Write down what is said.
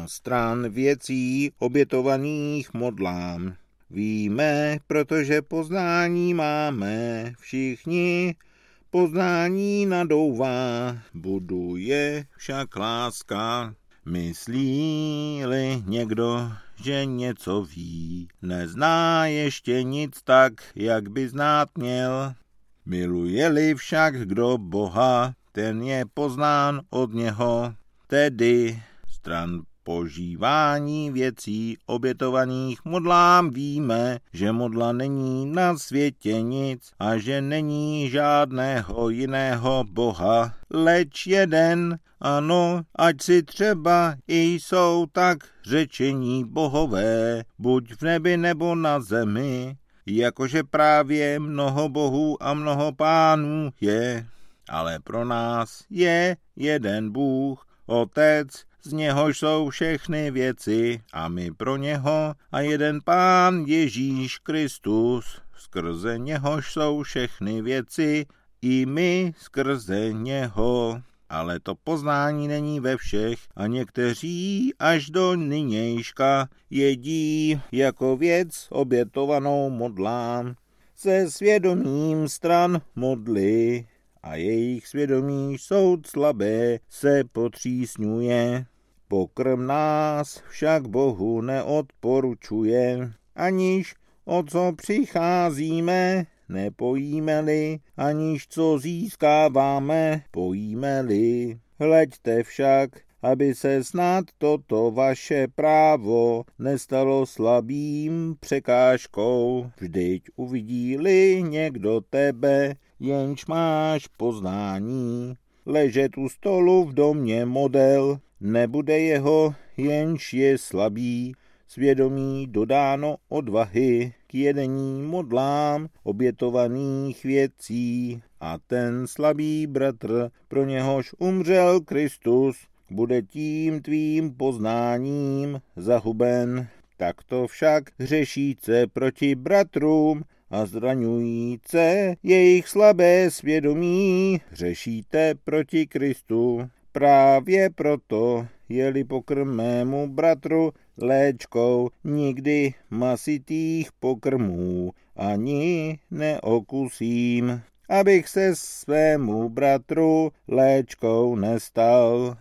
a stran věcí obětovaných modlám. Víme, protože poznání máme všichni, poznání nadouvá, buduje však láska. Myslí-li někdo, že něco ví, nezná ještě nic tak, jak by znát měl. Miluje-li však kdo Boha, ten je poznán od něho, tedy stran požívání věcí obětovaných modlám víme, že modla není na světě nic a že není žádného jiného Boha, leč jeden, ano, ať si třeba i jsou tak řečení bohové, buď v nebi nebo na zemi, jakože právě mnoho bohů a mnoho pánů je, ale pro nás je jeden Bůh, Otec, z něhož jsou všechny věci a my pro něho a jeden Pán Ježíš Kristus, skrze něhož jsou všechny věci i my skrze něho. Ale to poznání není ve všech a někteří až do nynějška jedí jako věc obětovanou modlám se svědomím stran modly a jejich svědomí soud slabé se potřísňuje. Pokrm nás však Bohu neodporučuje, aniž o co přicházíme, nepojíme-li, aniž co získáváme, pojíme-li. Hleďte však, aby se snad toto vaše právo nestalo slabým překážkou. Vždyť uvidí-li někdo tebe, jenž máš poznání, ležet u stolu v domě model, nebude jeho, jenž je slabý, svědomí dodáno odvahy k jedení modlám obětovaných věcí a ten slabý bratr, pro něhož umřel Kristus, bude tím tvým poznáním zahuben. Takto však hřešíce proti bratrům a zraňujíce jejich slabé svědomí hřešíte proti Kristu. Právě proto, je-li pokrm mému bratru léčkou, nikdy masitých pokrmů ani neokusím, abych se svému bratru léčkou nestal.